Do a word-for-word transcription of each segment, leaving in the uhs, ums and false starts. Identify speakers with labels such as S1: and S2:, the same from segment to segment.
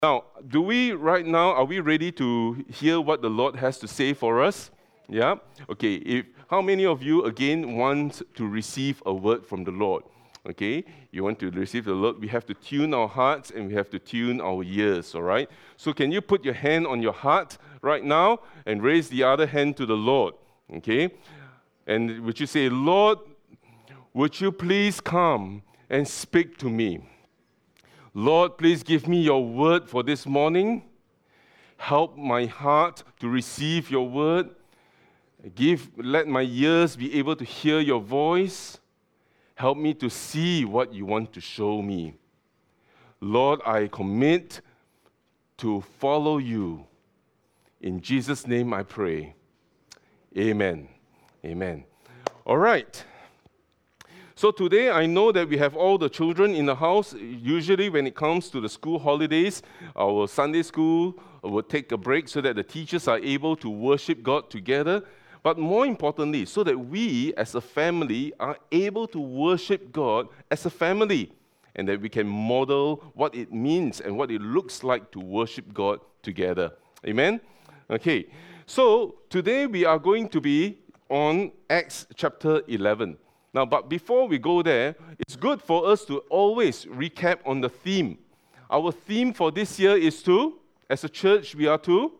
S1: Now, do we right now, are we ready to hear what the Lord has to say for us? Yeah? Okay, if how many of you again want to receive a word from the Lord? Okay, you want to receive the Lord, we have to tune our hearts and we have to tune our ears, all right? So can you put your hand on your heart right now and raise the other hand to the Lord? Okay? And would you say, Lord, would you please come and speak to me? Lord, please give me your word for this morning. Help my heart to receive your word. Give, let my ears be able to hear your voice. Help me to see what you want to show me. Lord, I commit to follow you. In Jesus' name I pray. Amen. Amen. All right. So today, I know that we have all the children in the house. Usually when it comes to the school holidays, our Sunday school will take a break so that the teachers are able to worship God together. But more importantly, so that we as a family are able to worship God as a family, and that we can model what it means and what it looks like to worship God together. Amen? Okay, so today we are going to be on Acts chapter eleven. Now, but before we go there, it's good for us to always recap on the theme. Our theme for this year is to, as a church, we are to,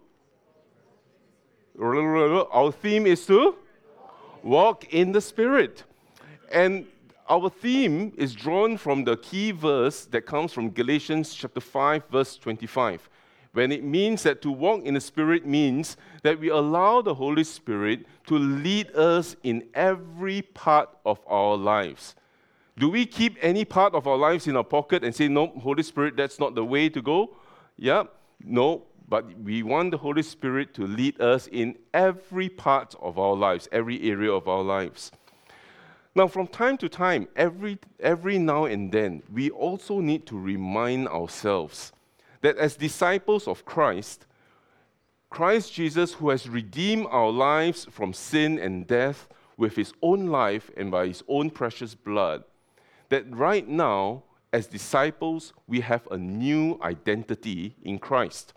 S1: our theme is to walk in the Spirit. And our theme is drawn from the key verse that comes from Galatians chapter five, verse twenty-five. When it means that to walk in the Spirit means that we allow the Holy Spirit to lead us in every part of our lives. Do we keep any part of our lives in our pocket and say, no, Holy Spirit, that's not the way to go? Yeah, no, but we want the Holy Spirit to lead us in every part of our lives, every area of our lives. Now, from time to time, every, every now and then, we also need to remind ourselves that as disciples of Christ, Christ Jesus, who has redeemed our lives from sin and death with his own life and by his own precious blood, that right now, as disciples, we have a new identity in Christ.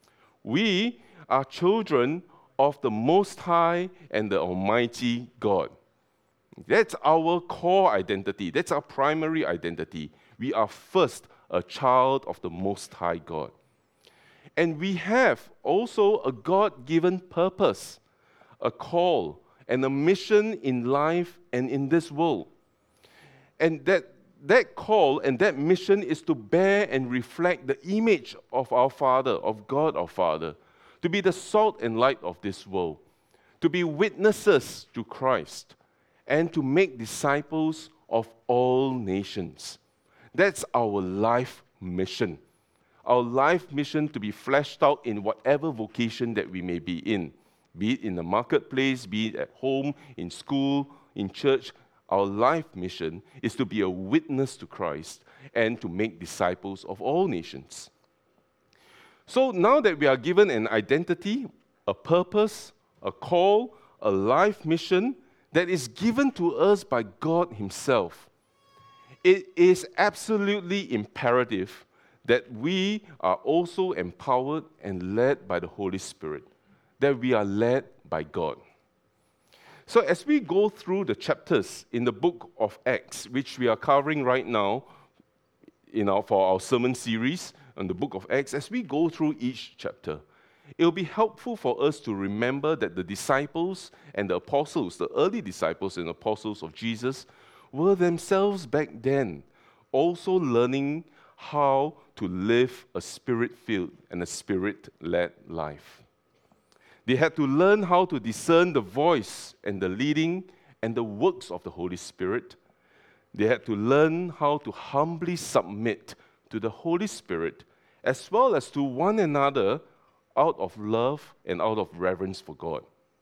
S1: We are children of the Most High and the Almighty God. That's our core identity. That's our primary identity. We are first a child of the Most High God. And we have also a God-given purpose, a call, and a mission in life and in this world. And that, that call and that mission is to bear and reflect the image of our Father, of God our Father, to be the salt and light of this world, to be witnesses to Christ, and to make disciples of all nations. That's our life mission. Our life mission to be fleshed out in whatever vocation that we may be in, be it in the marketplace, be it at home, in school, in church. Our life mission is to be a witness to Christ and to make disciples of all nations. So now that we are given an identity, a purpose, a call, a life mission that is given to us by God himself, it is absolutely imperative that we are also empowered and led by the Holy Spirit, that we are led by God. So as we go through the chapters in the book of Acts, which we are covering right now in our, for our sermon series on the book of Acts, as we go through each chapter, it will be helpful for us to remember that the disciples and the apostles, the early disciples and apostles of Jesus, were themselves back then also learning how to live a spirit-filled and a spirit-led life. They had to learn how to discern the voice and the leading and the works of the Holy Spirit. They had to learn how to humbly submit to the Holy Spirit as well as to one another out of love and out of reverence for God.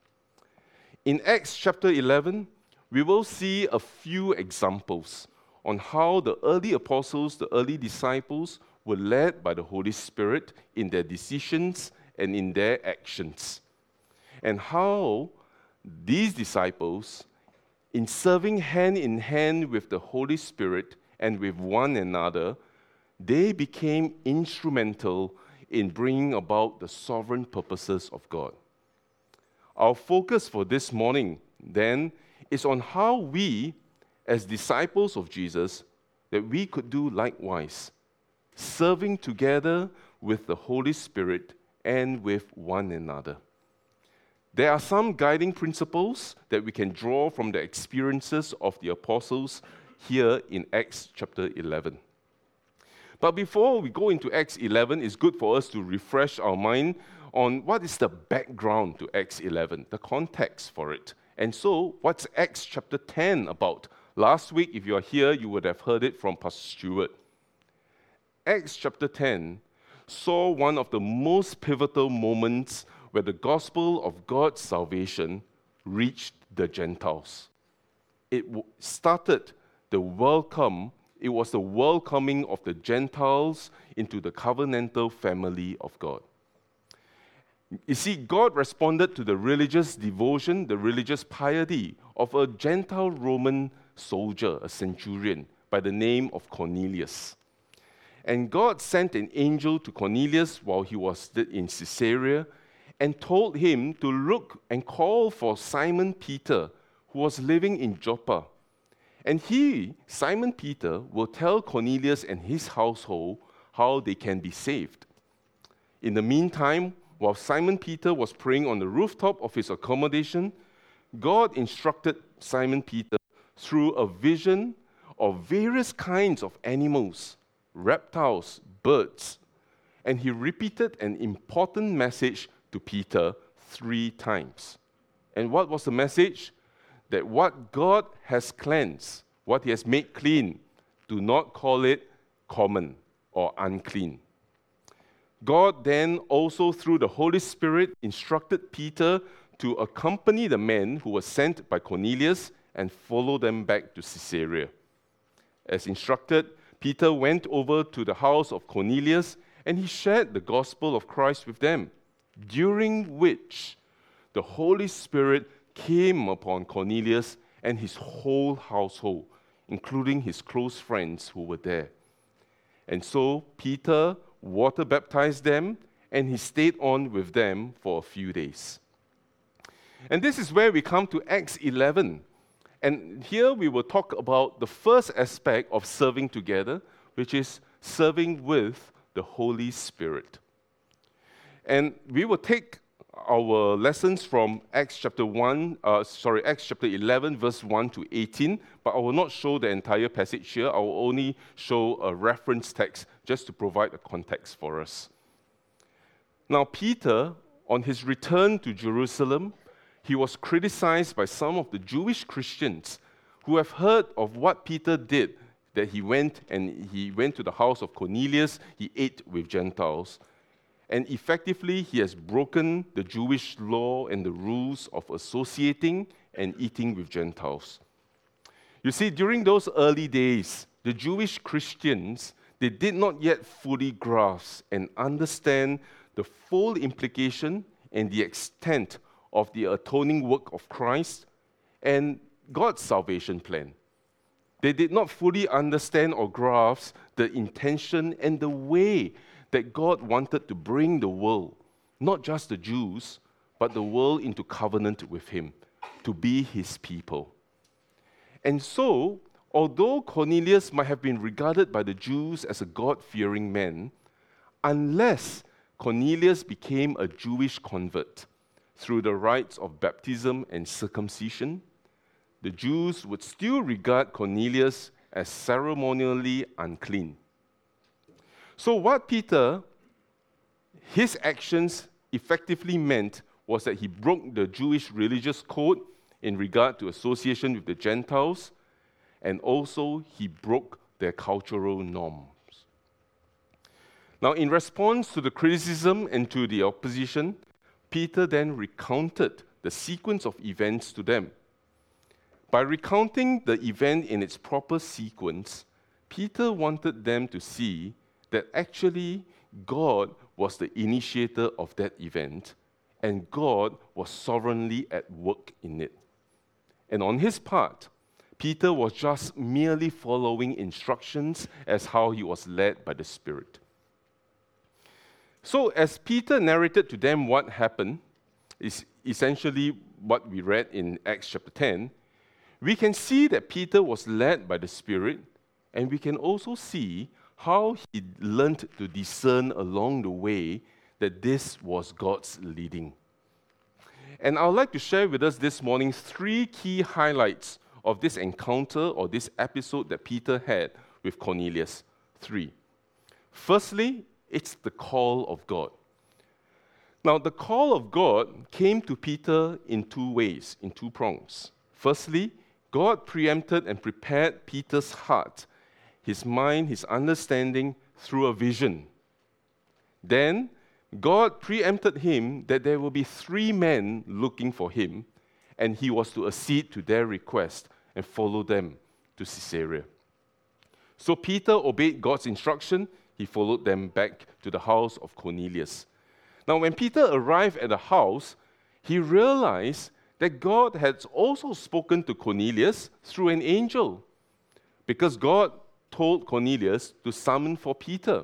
S1: In Acts chapter eleven, we will see a few examples on how the early apostles, the early disciples, were led by the Holy Spirit in their decisions and in their actions. And how these disciples, in serving hand in hand with the Holy Spirit and with one another, they became instrumental in bringing about the sovereign purposes of God. Our focus for this morning, then, is on how we, as disciples of Jesus, that we could do likewise, serving together with the Holy Spirit and with one another. There are some guiding principles that we can draw from the experiences of the apostles here in Acts chapter eleven. But before we go into Acts eleven, it's good for us to refresh our mind on what is the background to Acts eleven, the context for it. And so, what's Acts chapter ten about? Last week, if you are here, you would have heard it from Pastor Stewart. Acts chapter ten saw one of the most pivotal moments where the gospel of God's salvation reached the Gentiles. It w- started the welcome, it was the welcoming of the Gentiles into the covenantal family of God. You see, God responded to the religious devotion, the religious piety of a Gentile Roman soldier, a centurion, by the name of Cornelius. And God sent an angel to Cornelius while he was in Caesarea and told him to look and call for Simon Peter, who was living in Joppa. And he, Simon Peter, will tell Cornelius and his household how they can be saved. In the meantime, while Simon Peter was praying on the rooftop of his accommodation, God instructed Simon Peter through a vision of various kinds of animals, reptiles, birds, and he repeated an important message to Peter three times. And what was the message? That what God has cleansed, what he has made clean, do not call it common or unclean. God then also, through the Holy Spirit, instructed Peter to accompany the men who were sent by Cornelius and follow them back to Caesarea. As instructed, Peter went over to the house of Cornelius and he shared the gospel of Christ with them, during which the Holy Spirit came upon Cornelius and his whole household, including his close friends who were there. And so Peter water baptized them, and he stayed on with them for a few days. And this is where we come to Acts eleven. And here we will talk about the first aspect of serving together, which is serving with the Holy Spirit. And we will take our lessons from Acts chapter one, uh, sorry, Acts chapter eleven, verse one to eighteen, but I will not show the entire passage here. I will only show a reference text just to provide a context for us. Now, Peter, on his return to Jerusalem, he was criticized by some of the Jewish Christians who have heard of what Peter did, that he went and he went to the house of Cornelius, he ate with Gentiles. And effectively, he has broken the Jewish law and the rules of associating and eating with Gentiles. You see, during those early days, the Jewish Christians, they did not yet fully grasp and understand the full implication and the extent of the atoning work of Christ and God's salvation plan. They did not fully understand or grasp the intention and the way that God wanted to bring the world, not just the Jews, but the world into covenant with him, to be his people. And so, although Cornelius might have been regarded by the Jews as a God-fearing man, unless Cornelius became a Jewish convert through the rites of baptism and circumcision, the Jews would still regard Cornelius as ceremonially unclean. So what Peter, his actions effectively meant was that he broke the Jewish religious code in regard to association with the Gentiles, and also he broke their cultural norms. Now, in response to the criticism and to the opposition, Peter then recounted the sequence of events to them. By recounting the event in its proper sequence, Peter wanted them to see that actually God was the initiator of that event, and God was sovereignly at work in it. And on his part, Peter was just merely following instructions as how he was led by the Spirit. So as Peter narrated to them what happened, is essentially what we read in Acts chapter ten, we can see that Peter was led by the Spirit, and we can also see how he learned to discern along the way that this was God's leading. And I would like to share with us this morning three key highlights of this encounter or this episode that Peter had with Cornelius. Three. Firstly, it's the call of God. Now, the call of God came to Peter in two ways, in two prongs. Firstly, God preempted and prepared Peter's heart, his mind, his understanding through a vision. Then, God preempted him that there will be three men looking for him, and he was to accede to their request and follow them to Caesarea. So Peter obeyed God's instruction. He followed them back to the house of Cornelius. Now, when Peter arrived at the house, he realized that God had also spoken to Cornelius through an angel, because God told Cornelius to summon for Peter.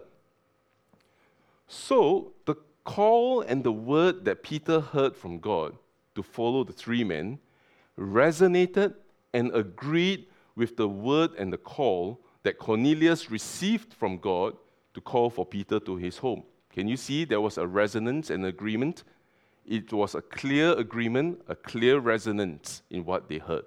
S1: So, the call and the word that Peter heard from God to follow the three men resonated and agreed with the word and the call that Cornelius received from God to call for Peter to his home. Can you see there was a resonance and agreement? It was a clear agreement, a clear resonance in what they heard.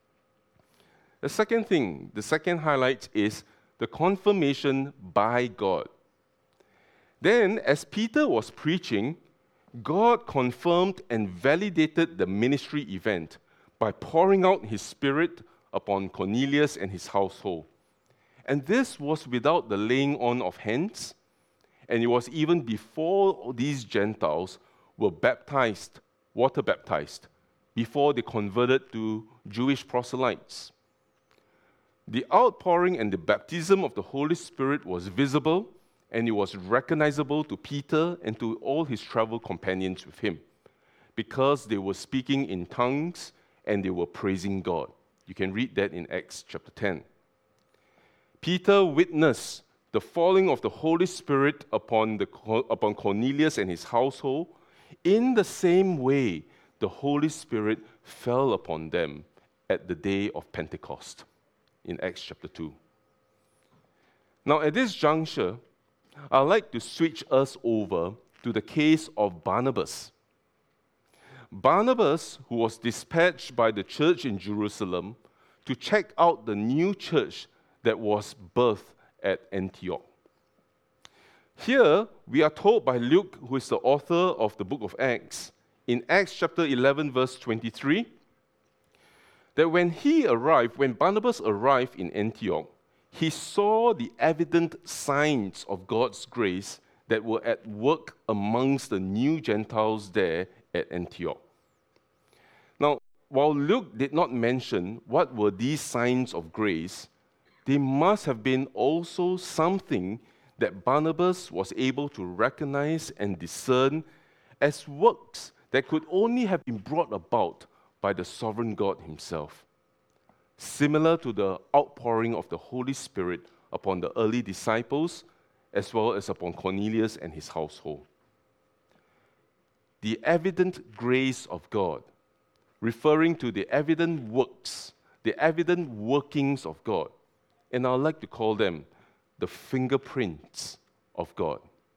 S1: The second thing, the second highlight is the confirmation by God. Then, as Peter was preaching, God confirmed and validated the ministry event by pouring out his Spirit upon Cornelius and his household. And this was without the laying on of hands, and it was even before these Gentiles were baptized, water baptized, before they converted to Jewish proselytes. The outpouring and the baptism of the Holy Spirit was visible, and it was recognizable to Peter and to all his travel companions with him, because they were speaking in tongues and they were praising God. You can read that in Acts chapter ten. Peter witnessed the falling of the Holy Spirit upon, the, upon Cornelius and his household in the same way the Holy Spirit fell upon them at the day of Pentecost in Acts chapter two. Now, at this juncture, I'd like to switch us over to the case of Barnabas. Barnabas, who was dispatched by the church in Jerusalem to check out the new church that was birthed at Antioch. Here, we are told by Luke, who is the author of the book of Acts, in Acts chapter eleven, verse twenty-three, that when he arrived, when Barnabas arrived in Antioch, he saw the evident signs of God's grace that were at work amongst the new Gentiles there at Antioch. Now, while Luke did not mention what were these signs of grace, they must have been also something that Barnabas was able to recognize and discern as works that could only have been brought about by the sovereign God himself, similar to the outpouring of the Holy Spirit upon the early disciples, as well as upon Cornelius and his household. The evident grace of God, referring to the evident works, the evident workings of God, and I like to call them the fingerprints of God.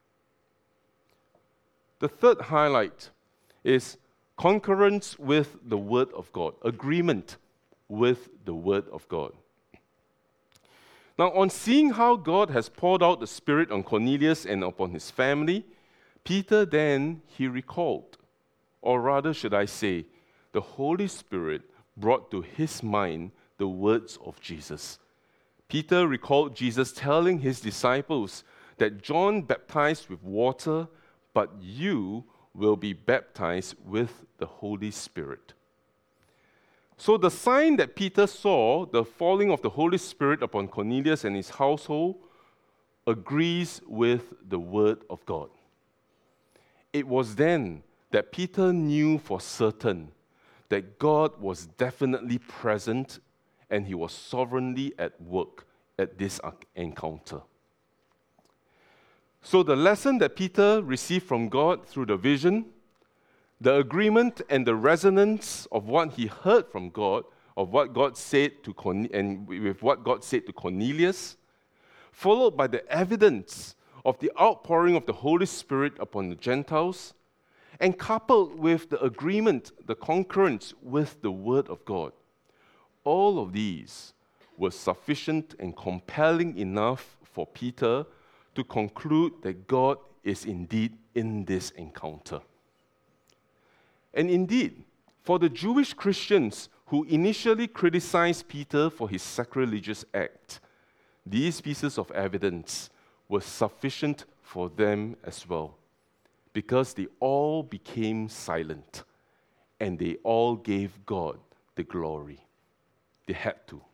S1: The third highlight is concurrence with the Word of God, agreement with the Word of God. Now, on seeing how God has poured out the Spirit on Cornelius and upon his family, Peter then, he recalled, or rather should I say, the Holy Spirit brought to his mind the words of Jesus. Peter recalled Jesus telling his disciples that John baptized with water, but you will be baptized with the Holy Spirit. So the sign that Peter saw, the falling of the Holy Spirit upon Cornelius and his household, agrees with the Word of God. It was then that Peter knew for certain that God was definitely present and he was sovereignly at work at this encounter. So the lesson that Peter received from God through the vision, the agreement and the resonance of what he heard from God, of what God said to Corne- and with what God said to Cornelius, followed by the evidence of the outpouring of the Holy Spirit upon the Gentiles, and coupled with the agreement, the concurrence with the Word of God. All of these were sufficient and compelling enough for Peter to conclude that God is indeed in this encounter. And indeed, for the Jewish Christians who initially criticized Peter for his sacrilegious act, these pieces of evidence were sufficient for them as well, because they all became silent and they all gave God the glory. They had to.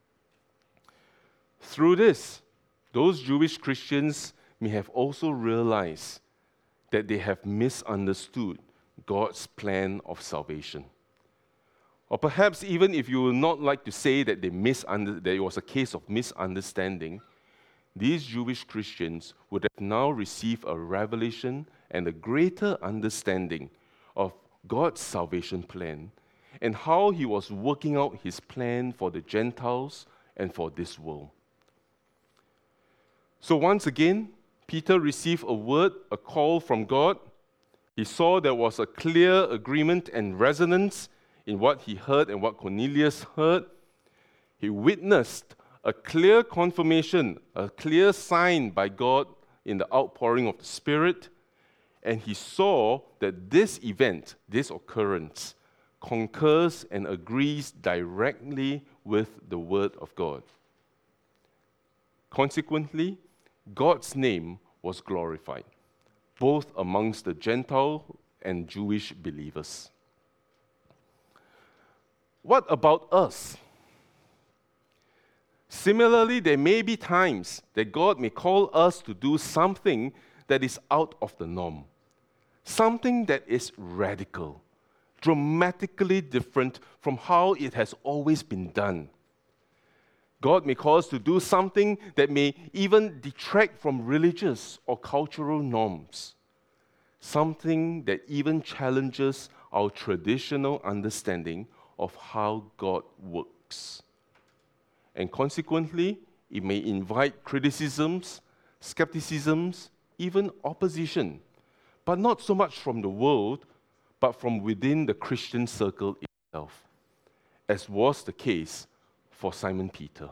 S1: Through this, those Jewish Christians may have also realized that they have misunderstood God's plan of salvation. Or perhaps even if you would not like to say that they misunder- that it was a case of misunderstanding, these Jewish Christians would have now received a revelation and a greater understanding of God's salvation plan and how he was working out his plan for the Gentiles and for this world. So once again, Peter received a word, a call from God. He saw there was a clear agreement and resonance in what he heard and what Cornelius heard. He witnessed a clear confirmation, a clear sign by God in the outpouring of the Spirit, and he saw that this event, this occurrence, concurs and agrees directly with the Word of God. Consequently, God's name was glorified, both amongst the Gentile and Jewish believers. What about us? Similarly, there may be times that God may call us to do something that is out of the norm, something that is radical, dramatically different from how it has always been done. God may call us to do something that may even detract from religious or cultural norms, something that even challenges our traditional understanding of how God works. And consequently, it may invite criticisms, skepticisms, even opposition, but not so much from the world, but from within the Christian circle itself, as was the case for Simon Peter.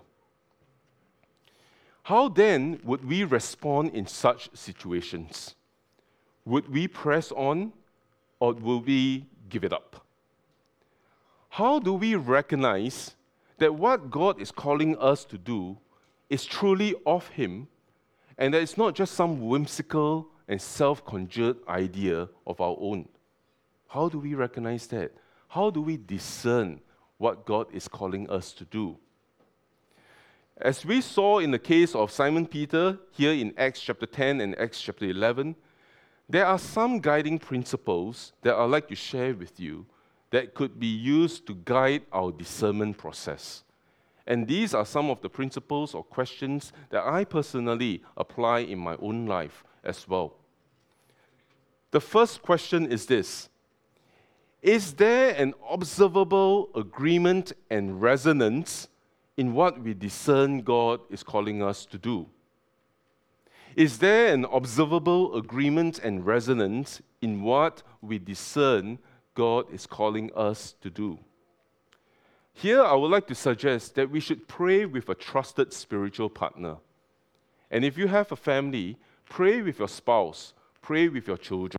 S1: How then would we respond in such situations? Would we press on, or will we give it up? How do we recognize that what God is calling us to do is truly of Him, and that it's not just some whimsical and self-conjured idea of our own? How do we recognize that? How do we discern what God is calling us to do? As we saw in the case of Simon Peter, here in Acts chapter ten and Acts chapter eleven, there are some guiding principles that I'd like to share with you that could be used to guide our discernment process. And these are some of the principles or questions that I personally apply in my own life as well. The first question is this: is there an observable agreement and resonance in what we discern God is calling us to do? Is there an observable agreement and resonance in what we discern God is calling us to do? Here, I would like to suggest that we should pray with a trusted spiritual partner. And if you have a family, pray with your spouse, pray with your children.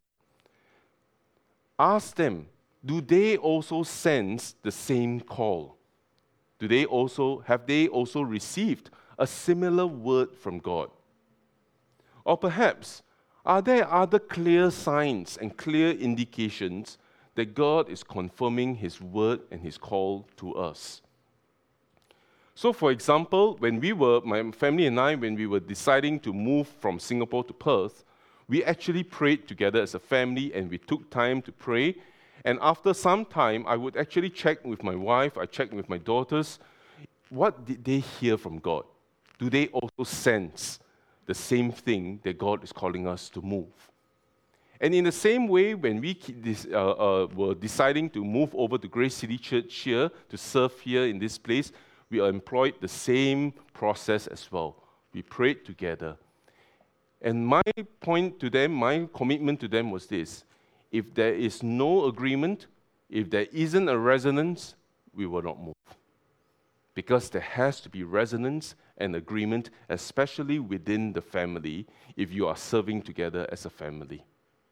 S1: Ask them, do they also sense the same call? Do they also, have they also received a similar word from God? Or perhaps, are there other clear signs and clear indications that God is confirming His word and His call to us? So, for example, when we were, my family and I, when we were deciding to move from Singapore to Perth, we actually prayed together as a family, and we took time to pray. And after some time, I would actually check with my wife, I checked with my daughters, what did they hear from God? Do they also sense the the same thing that God is calling us to move. And in the same way, when we uh, uh, were deciding to move over to Grace City Church here, to serve here in this place, we employed the same process as well. We prayed together. And my point to them, my commitment to them was this: if there is no agreement, if there isn't a resonance, we will not move. Because there has to be resonance and agreement, especially within the family, if you are serving together as a family.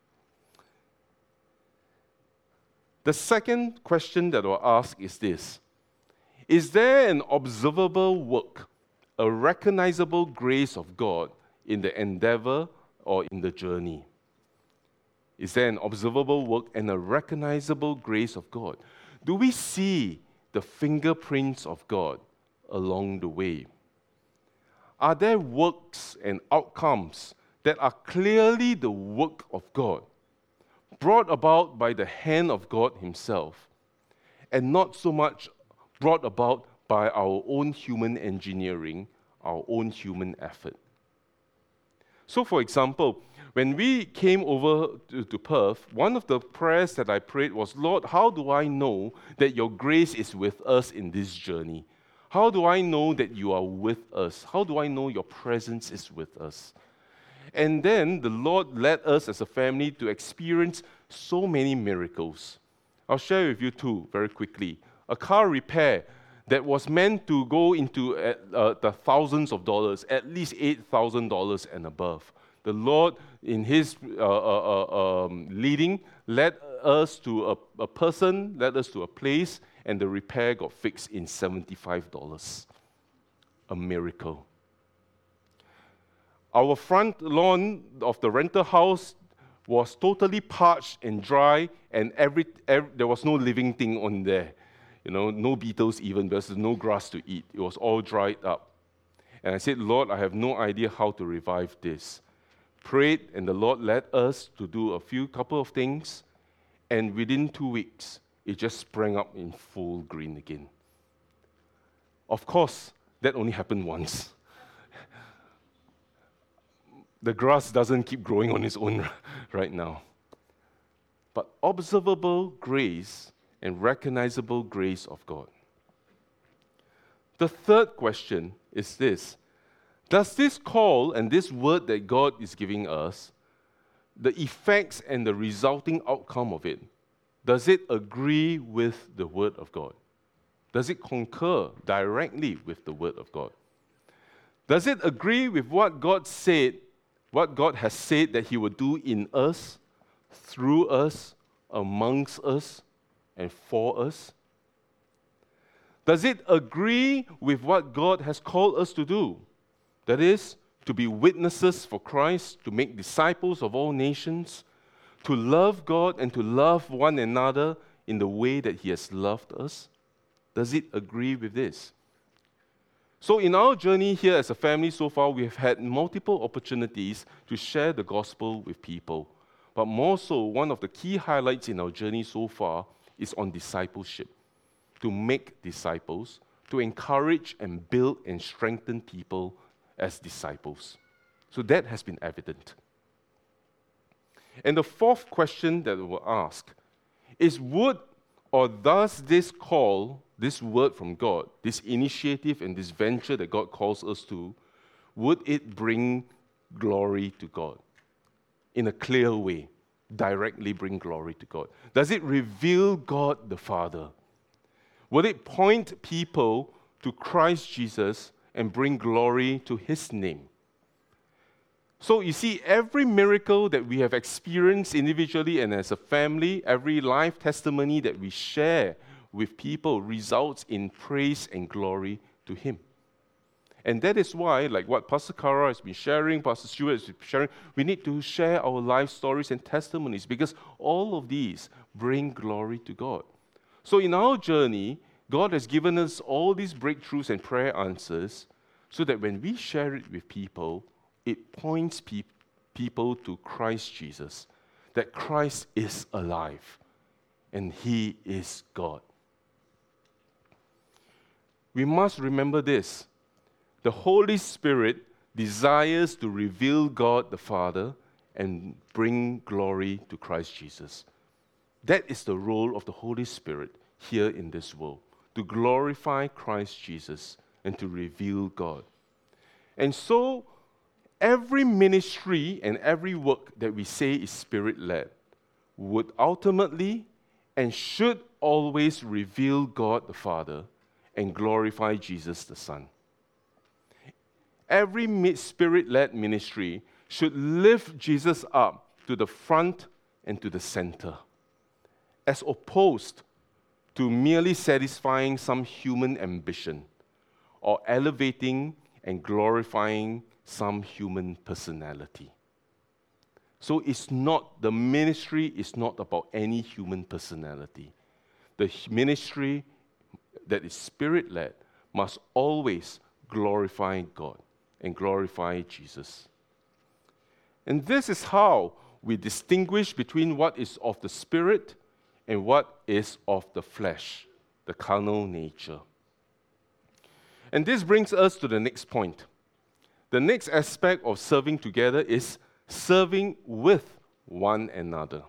S1: The second question that I'll ask is this: is there an observable work, a recognizable grace of God in the endeavor or in the journey? Is there an observable work and a recognizable grace of God? Do we see the fingerprints of God along the way? Are there works and outcomes that are clearly the work of God, brought about by the hand of God Himself, and not so much brought about by our own human engineering, our own human effort? So, for example, when we came over to, to Perth, one of the prayers that I prayed was, Lord, how do I know that your grace is with us in this journey? How do I know that you are with us? How do I know your presence is with us? And then the Lord led us as a family to experience so many miracles. I'll share with you two very quickly. A car repair that was meant to go into uh, uh, the thousands of dollars, at least eight thousand dollars and above. The Lord, in His uh, uh, uh, um, leading, led us to a, a person, led us to a place, and the repair got fixed in seventy-five dollars. A miracle. Our front lawn of the rental house was totally parched and dry, and every, every there was no living thing on there. You know, no beetles even, because there's no grass to eat. It was all dried up. And I said, Lord, I have no idea how to revive this. Prayed, and the Lord led us to do a few couple of things, and within two weeks, it just sprang up in full green again. Of course, that only happened once. The grass doesn't keep growing on its own right now. But observable grace and recognizable grace of God. The third question is this: does this call and this word that God is giving us, the effects and the resulting outcome of it, does it agree with the word of God? Does it concur directly with the word of God? Does it agree with what God said, what God has said that He will do in us, through us, amongst us, and for us? Does it agree with what God has called us to do? That is, to be witnesses for Christ, to make disciples of all nations, to love God and to love one another in the way that He has loved us? Does it agree with this? So in our journey here as a family so far, we have had multiple opportunities to share the gospel with people. But more so, one of the key highlights in our journey so far is on discipleship. To make disciples, to encourage and build and strengthen people as disciples. So that has been evident. And the fourth question that we will ask is, would or does this call, this word from God, this initiative and this venture that God calls us to, would it bring glory to God in a clear way, directly bring glory to God? Does it reveal God the Father? Would it point people to Christ Jesus and bring glory to His name? So you see, every miracle that we have experienced individually and as a family, every life testimony that we share with people results in praise and glory to Him. And that is why, like what Pastor Kara has been sharing, Pastor Stuart has been sharing, we need to share our life stories and testimonies, because all of these bring glory to God. So in our journey, God has given us all these breakthroughs and prayer answers so that when we share it with people, it points pe- people to Christ Jesus, that Christ is alive and He is God. We must remember this. The Holy Spirit desires to reveal God the Father and bring glory to Christ Jesus. That is the role of the Holy Spirit here in this world, to glorify Christ Jesus and to reveal God. And so, every ministry and every work that we say is Spirit-led would ultimately and should always reveal God the Father and glorify Jesus the Son. Every Spirit-led ministry should lift Jesus up to the front and to the center, as opposed to merely satisfying some human ambition or elevating and glorifying some human personality. So it's not, the ministry is not about any human personality. The ministry that is Spirit-led must always glorify God and glorify Jesus. And this is how we distinguish between what is of the Spirit and what is of the flesh, the carnal nature. And this brings us to the next point. The next aspect of serving together is serving with one another.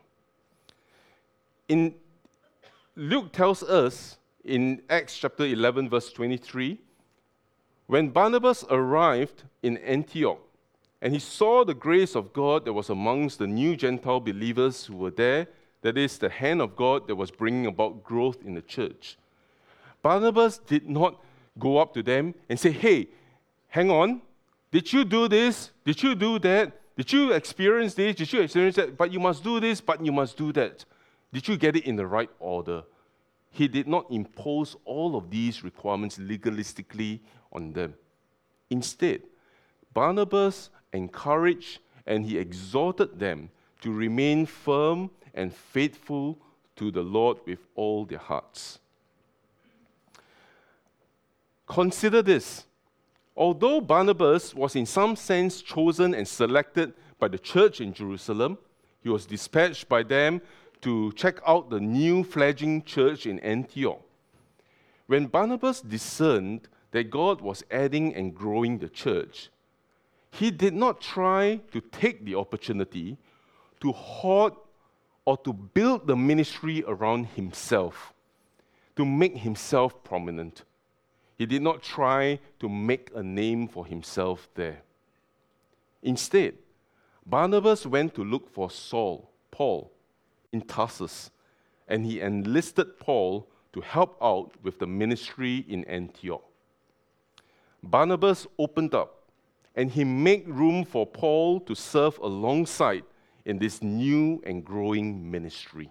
S1: In Luke tells us in Acts chapter eleven, verse twenty-three, when Barnabas arrived in Antioch, and he saw the grace of God that was amongst the new Gentile believers who were there, that is, the hand of God that was bringing about growth in the church, Barnabas did not go up to them and say, hey, hang on, did you do this? Did you do that? Did you experience this? Did you experience that? But you must do this, but you must do that. Did you get it in the right order? He did not impose all of these requirements legalistically on them. Instead, Barnabas encouraged and he exhorted them to remain firm and faithful to the Lord with all their hearts. Consider this. Although Barnabas was in some sense chosen and selected by the church in Jerusalem, he was dispatched by them to check out the new fledgling church in Antioch. When Barnabas discerned that God was adding and growing the church, he did not try to take the opportunity to hoard or to build the ministry around himself, to make himself prominent. He did not try to make a name for himself there. Instead, Barnabas went to look for Saul, Paul, in Tarsus, and he enlisted Paul to help out with the ministry in Antioch. Barnabas opened up, and he made room for Paul to serve alongside in this new and growing ministry.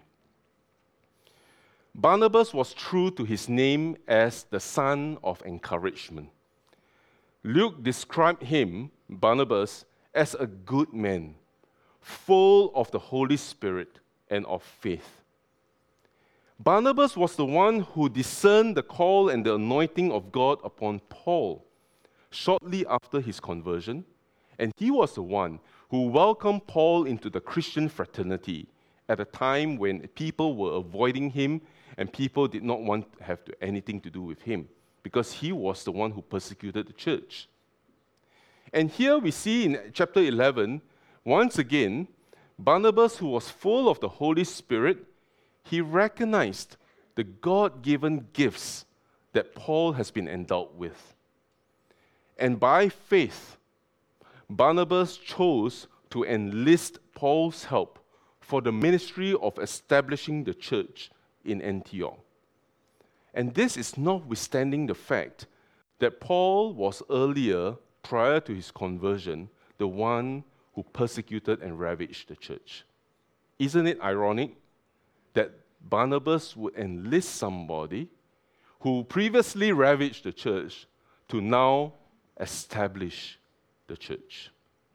S1: Barnabas was true to his name as the son of encouragement. Luke described him, Barnabas, as a good man, full of the Holy Spirit and of faith. Barnabas was the one who discerned the call and the anointing of God upon Paul shortly after his conversion, and he was the one who welcomed Paul into the Christian fraternity at a time when people were avoiding him and people did not want to have anything to do with him because he was the one who persecuted the church. And here we see in chapter eleven, once again, Barnabas, who was full of the Holy Spirit, he recognized the God-given gifts that Paul has been endowed with. And by faith, Barnabas chose to enlist Paul's help for the ministry of establishing the church in Antioch. And this is notwithstanding the fact that Paul was earlier, prior to his conversion, the one who persecuted and ravaged the church. Isn't it ironic that Barnabas would enlist somebody who previously ravaged the church to now establish the church?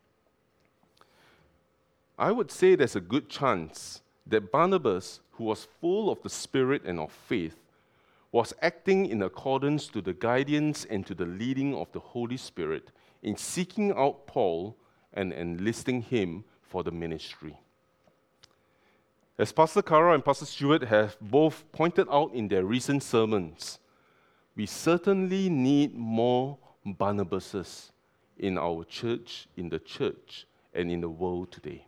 S1: I would say there's a good chance that Barnabas, who was full of the Spirit and of faith, was acting in accordance to the guidance and to the leading of the Holy Spirit in seeking out Paul and enlisting him for the ministry. As Pastor Kara and Pastor Stewart have both pointed out in their recent sermons, we certainly need more Barnabases in our church, in the church, and in the world today.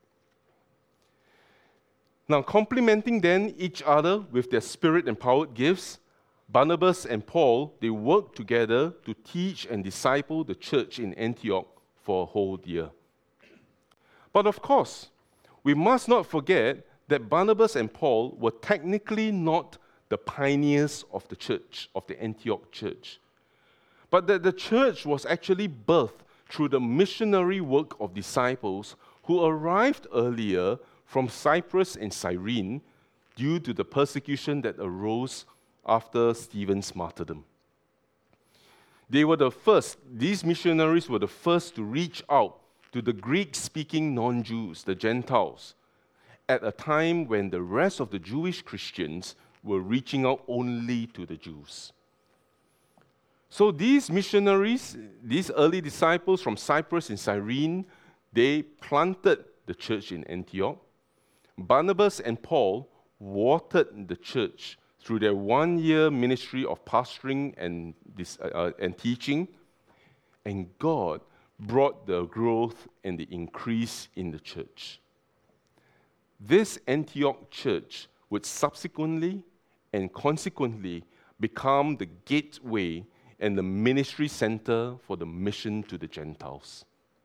S1: Now, complementing then each other with their spirit-empowered gifts, Barnabas and Paul, they worked together to teach and disciple the church in Antioch for a whole year. But of course, we must not forget that Barnabas and Paul were technically not the pioneers of the church, of the Antioch church, but that the church was actually birthed through the missionary work of disciples who arrived earlier from Cyprus and Cyrene due to the persecution that arose after Stephen's martyrdom. They were the first, these missionaries were the first to reach out to the Greek-speaking non-Jews, the Gentiles, at a time when the rest of the Jewish Christians were reaching out only to the Jews. So these missionaries, these early disciples from Cyprus and Cyrene, they planted the church in Antioch. Barnabas and Paul watered the church through their one-year ministry of pastoring and, this, uh, and teaching, and God brought the growth and the increase in the church. This Antioch church would subsequently and consequently become the gateway and the ministry center for the mission to the Gentiles.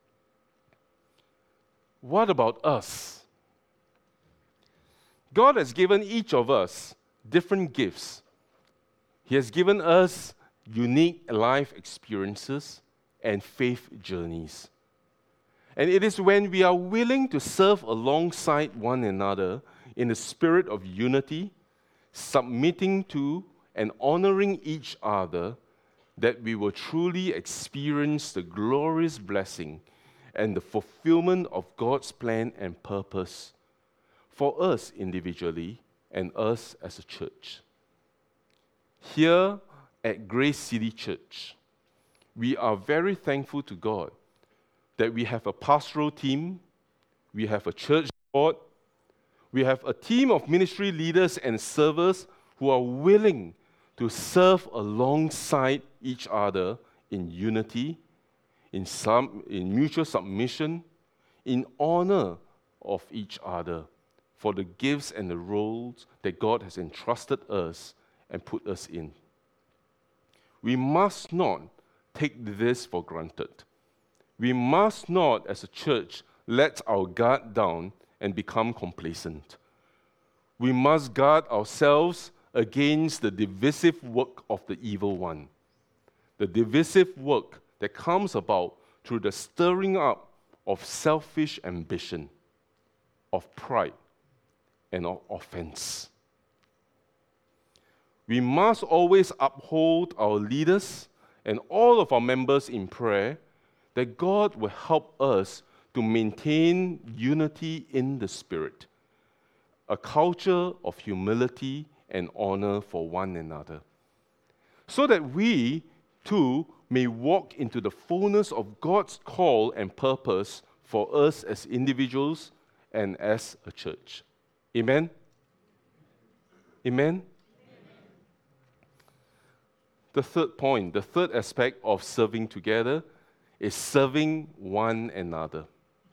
S1: What about us? God has given each of us different gifts. He has given us unique life experiences and faith journeys. And it is when we are willing to serve alongside one another in the spirit of unity, submitting to and honoring each other, that we will truly experience the glorious blessing and the fulfillment of God's plan and purpose for us individually and us as a church. Here at Grace City Church, we are very thankful to God that we have a pastoral team, we have a church board, we have a team of ministry leaders and servers who are willing to serve alongside each other in unity, in, some, in mutual submission, in honor of each other for the gifts and the roles that God has entrusted us and put us in. We must not take this for granted. We must not, as a church, let our guard down and become complacent. We must guard ourselves against the divisive work of the evil one, the divisive work that comes about through the stirring up of selfish ambition, of pride, and of offense. We must always uphold our leaders and all of our members in prayer that God will help us to maintain unity in the Spirit, a culture of humility and honor for one another, so that we, too, may walk into the fullness of God's call and purpose for us as individuals and as a church. Amen? Amen? The third point, the third aspect of serving together is serving one another.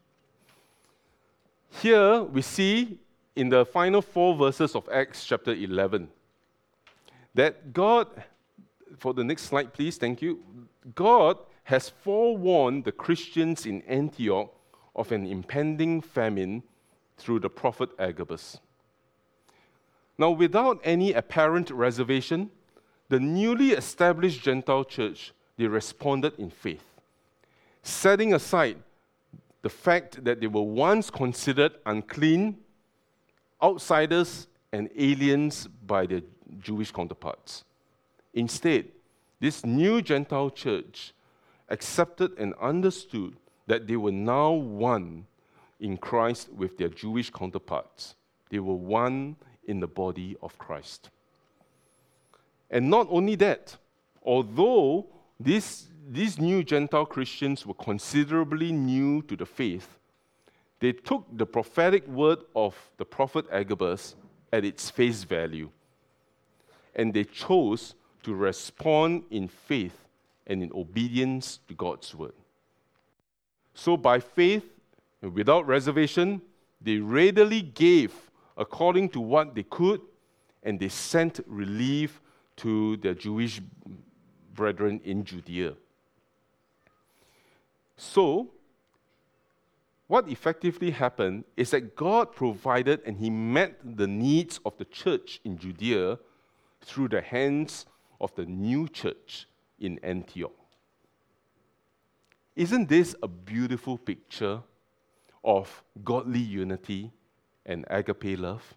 S1: Here we see in the final four verses of Acts chapter eleven that God, for the next slide please, thank you, God has forewarned the Christians in Antioch of an impending famine through the prophet Agabus. Now, without any apparent reservation, the newly established Gentile church, they responded in faith, setting aside the fact that they were once considered unclean, outsiders, and aliens by their Jewish counterparts. Instead, this new Gentile church accepted and understood that they were now one in Christ with their Jewish counterparts. They were one in the body of Christ. And not only that, although these, these new Gentile Christians were considerably new to the faith, they took the prophetic word of the prophet Agabus at its face value, and they chose to respond in faith and in obedience to God's word. So by faith, and without reservation, they readily gave according to what they could, and they sent relief to their Jewish brethren in Judea. So, what effectively happened is that God provided and He met the needs of the church in Judea through the hands of the new church in Antioch. Isn't this a beautiful picture of godly unity and agape love?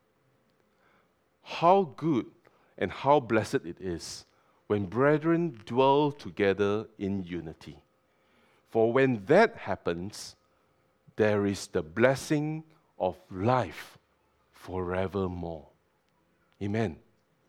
S1: How good and how blessed it is when brethren dwell together in unity. For when that happens, there is the blessing of life forevermore. Amen.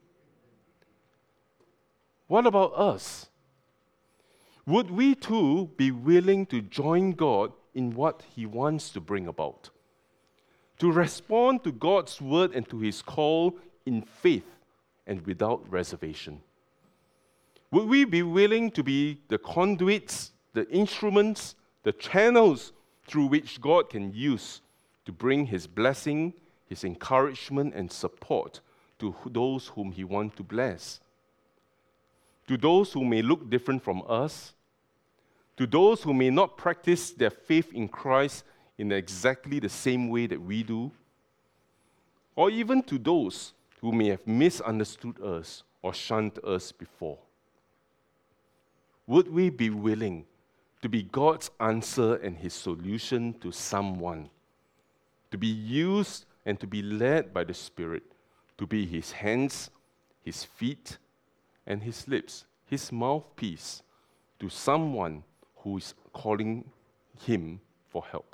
S1: What about us? Would we too be willing to join God in what He wants to bring about? To respond to God's word and to His call in faith and without reservation? Would we be willing to be the conduits, the instruments, the channels through which God can use to bring His blessing, His encouragement and support to those whom He wants to bless? To those who may look different from us, to those who may not practice their faith in Christ in exactly the same way that we do, or even to those who may have misunderstood us or shunned us before. Would we be willing to be God's answer and His solution to someone, to be used and to be led by the Spirit, to be His hands, His feet, and His lips, His mouthpiece to someone who is calling Him for help?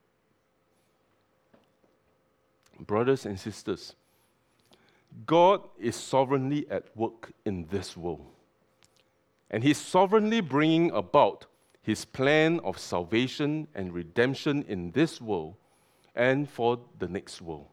S1: Brothers and sisters, God is sovereignly at work in this world, and He's sovereignly bringing about His plan of salvation and redemption in this world and for the next world.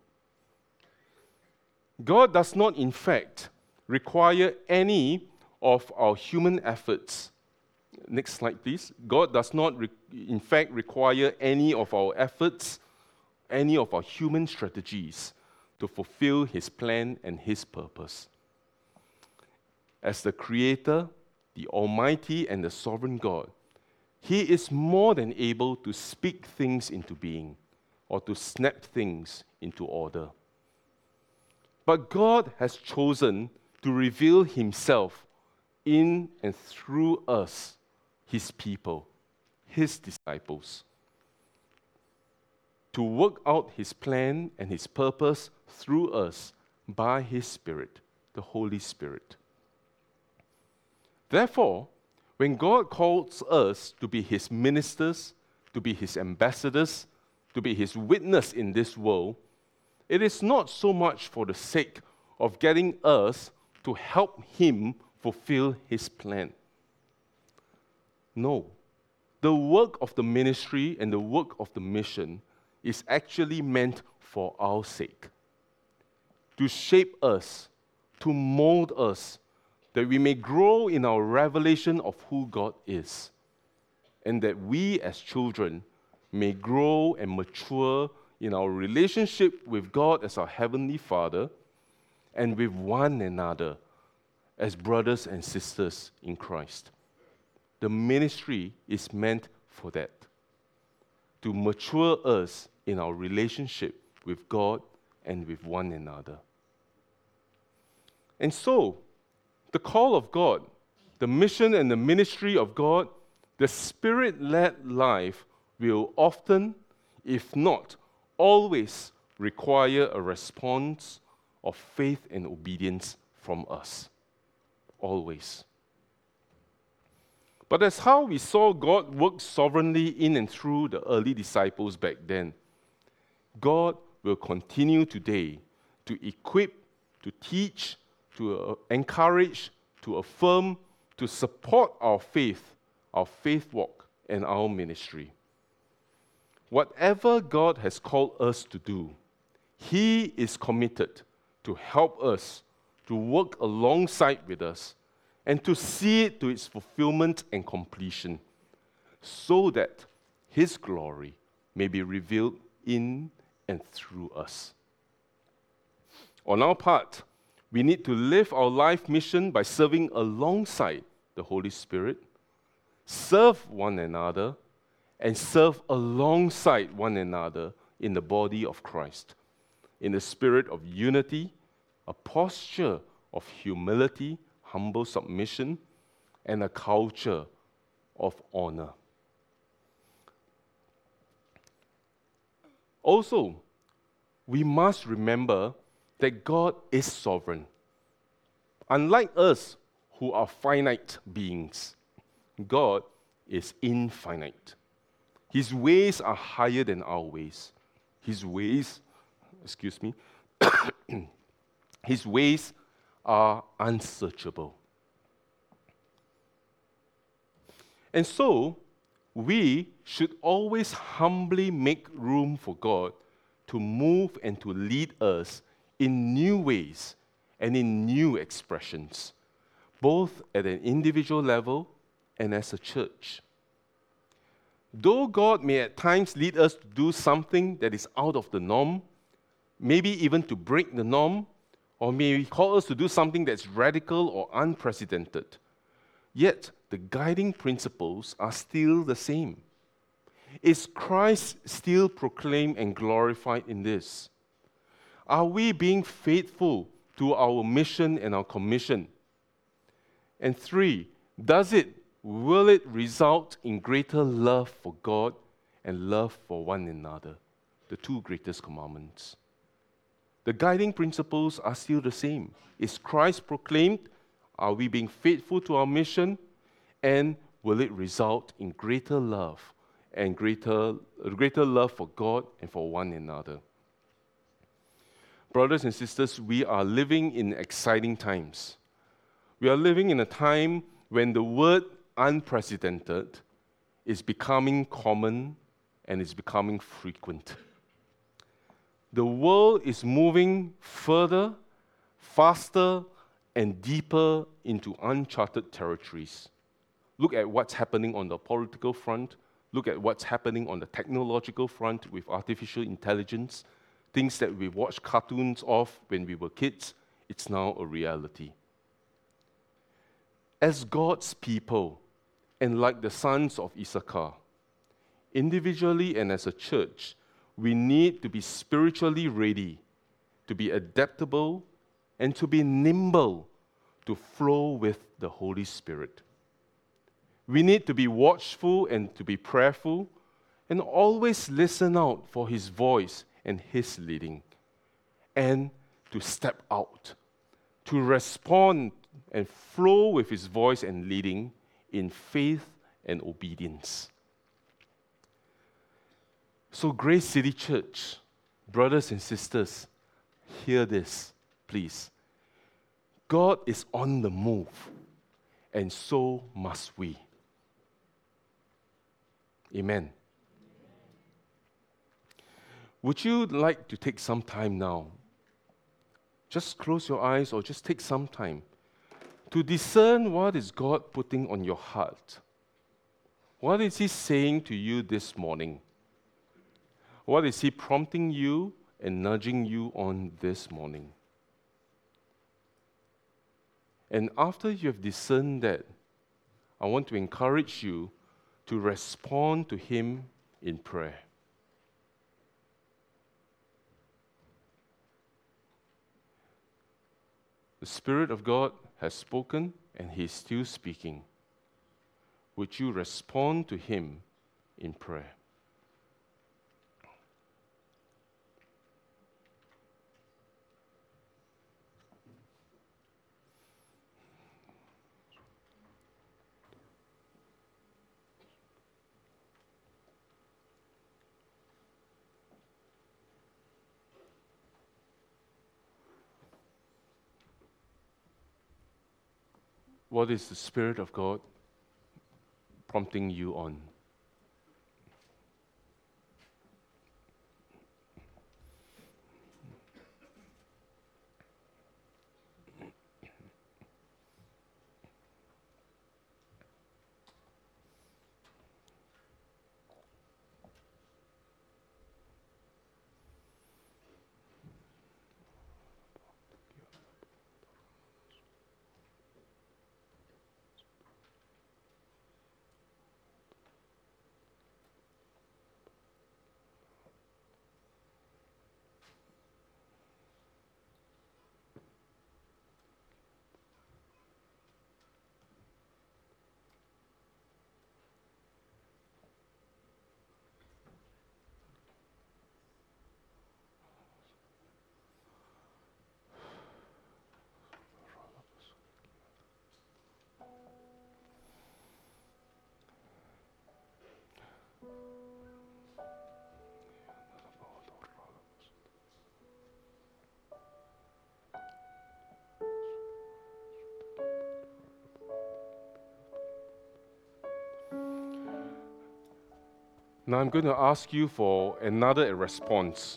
S1: God does not, in fact, require any of our human efforts. Next slide, please. God does not, re- in fact, require any of our efforts, any of our human strategies to fulfill His plan and His purpose. As the Creator, the Almighty, and the Sovereign God, He is more than able to speak things into being or to snap things into order. But God has chosen to reveal Himself in and through us, His people, His disciples, to work out His plan and His purpose through us by His Spirit, the Holy Spirit. Therefore, when God calls us to be His ministers, to be His ambassadors, to be His witness in this world, it is not so much for the sake of getting us to help Him fulfill His plan. No. The work of the ministry and the work of the mission is actually meant for our sake, to shape us, to mold us, that we may grow in our revelation of who God is, and that we as children may grow and mature in our relationship with God as our Heavenly Father and with one another as brothers and sisters in Christ. The ministry is meant for that, to mature us in our relationship with God and with one another. And so, the call of God, the mission and the ministry of God, the Spirit-led life will often, if not always, require a response of faith and obedience from us. Always. But that's how we saw God work sovereignly in and through the early disciples back then. God will continue today to equip, to teach, to uh, encourage, to affirm, to support our faith, our faith walk, and our ministry. Whatever God has called us to do, He is committed to help us, to work alongside with us, and to see it to its fulfillment and completion, so that His glory may be revealed in and through us. On our part, we need to live our life mission by serving alongside the Holy Spirit, serve one another, and serve alongside one another in the body of Christ, in the spirit of unity, a posture of humility, humble submission, and a culture of honor. Also, we must remember that God is sovereign. Unlike us, who are finite beings, God is infinite. His ways are higher than our ways. His ways, excuse me, His ways are unsearchable. And so, we should always humbly make room for God to move and to lead us in new ways and in new expressions, both at an individual level and as a church. Though God may at times lead us to do something that is out of the norm, maybe even to break the norm, or may call us to do something that's radical or unprecedented, yet the guiding principles are still the same. Is Christ still proclaimed and glorified in this? Are we being faithful to our mission and our commission? And three, does it, will it result in greater love for God and love for one another, the two greatest commandments? The guiding principles are still the same. Is Christ proclaimed? Are we being faithful to our mission? And will it result in greater love and greater, greater love for God and for one another? Brothers and sisters, we are living in exciting times. We are living in a time when the word unprecedented is becoming common and is becoming frequent. The world is moving further, faster, and deeper into uncharted territories. Look at what's happening on the political front. Look at what's happening on the technological front with artificial intelligence. Things that we watched cartoons of when we were kids, it's now a reality. As God's people, and like the sons of Issachar, individually and as a church, we need to be spiritually ready, to be adaptable, and to be nimble to flow with the Holy Spirit. We need to be watchful and to be prayerful, and always listen out for His voice and His leading, and to step out, to respond and flow with His voice and leading in faith and obedience. So, Grace City Church, brothers and sisters, hear this, please. God is on the move, and so must we. Amen. Would you like to take some time now? Just close your eyes or just take some time to discern what is God putting on your heart. What is He saying to you this morning? What is He prompting you and nudging you on this morning? And after you have discerned that, I want to encourage you to respond to Him in prayer. The Spirit of God has spoken and He is still speaking. Would you respond to Him in prayer? What is the Spirit of God prompting you on? Now I'm going to ask you for another response.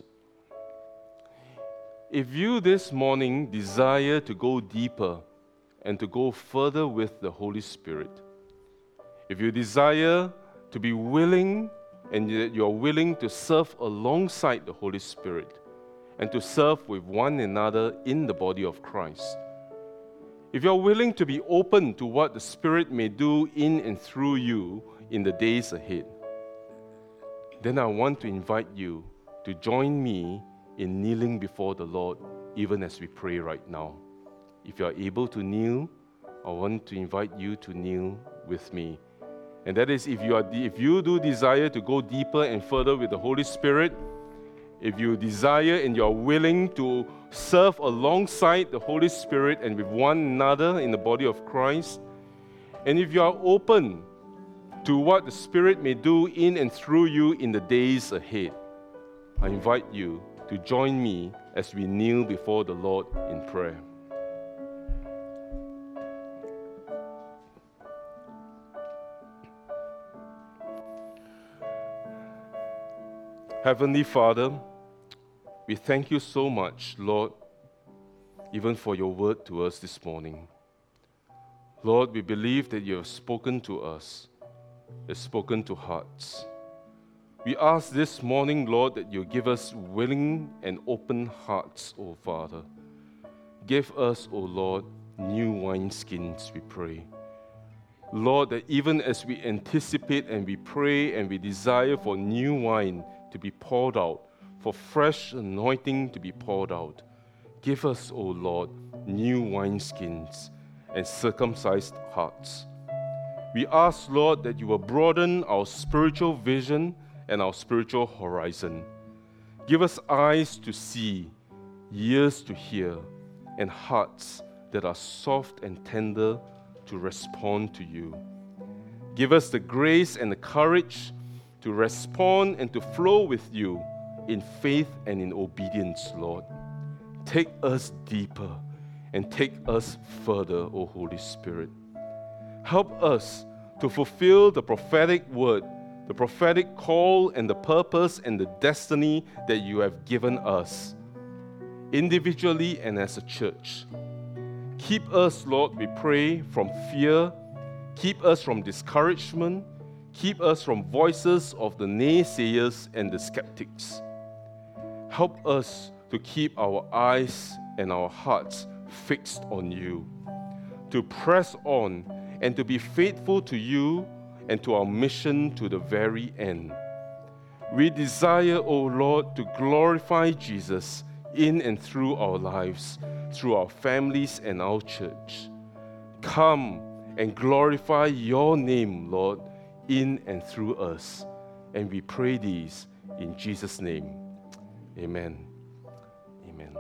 S1: If you this morning desire to go deeper and to go further with the Holy Spirit, if you desire to be willing and you're willing to serve alongside the Holy Spirit and to serve with one another in the body of Christ, if you're willing to be open to what the Spirit may do in and through you in the days ahead, then I want to invite you to join me in kneeling before the Lord, even as we pray right now. If you are able to kneel, I want to invite you to kneel with me. And that is, if you are, if you do desire to go deeper and further with the Holy Spirit, if you desire and you are willing to serve alongside the Holy Spirit and with one another in the body of Christ, and if you are open to what the Spirit may do in and through you in the days ahead, I invite you to join me as we kneel before the Lord in prayer. Heavenly Father, we thank you so much, Lord, even for your word to us this morning. Lord, we believe that you have spoken to us, has spoken to hearts. We ask this morning, Lord, that you give us willing and open hearts, O Father. Give us, O Lord, new wineskins, we pray. Lord, that even as we anticipate and we pray and we desire for new wine to be poured out, for fresh anointing to be poured out, give us, O Lord, new wineskins and circumcised hearts. We ask, Lord, that you will broaden our spiritual vision and our spiritual horizon. Give us eyes to see, ears to hear, and hearts that are soft and tender to respond to you. Give us the grace and the courage to respond and to flow with you in faith and in obedience, Lord. Take us deeper and take us further, O Holy Spirit. Help us to fulfill the prophetic word, the prophetic call and the purpose and the destiny that you have given us, individually and as a church. Keep us, Lord, we pray, from fear. Keep us from discouragement. Keep us from voices of the naysayers and the skeptics. Help us to keep our eyes and our hearts fixed on you, to press on and to be faithful to you and to our mission to the very end. We desire, O Lord, to glorify Jesus in and through our lives, through our families and our church. Come and glorify your name, Lord, in and through us. And we pray these in Jesus' name. Amen. Amen.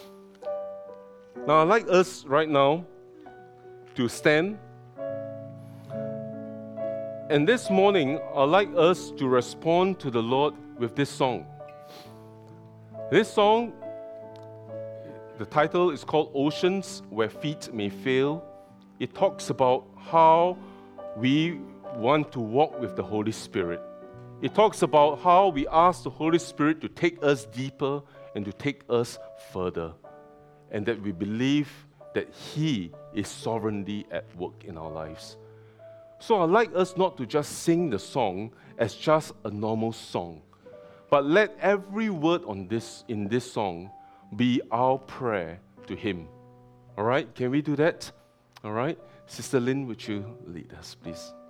S1: Now, I'd like us right now to stand. And this morning, I'd like us to respond to the Lord with this song. This song, the title is called Oceans Where Feet May Fail. It talks about how we want to walk with the Holy Spirit. It talks about how we ask the Holy Spirit to take us deeper and to take us further, and that we believe that He is sovereignly at work in our lives. So I'd like us not to just sing the song as just a normal song, but let every word on this in this song be our prayer to Him. All right? Can we do that? All right? Sister Lynn, would you lead us, please?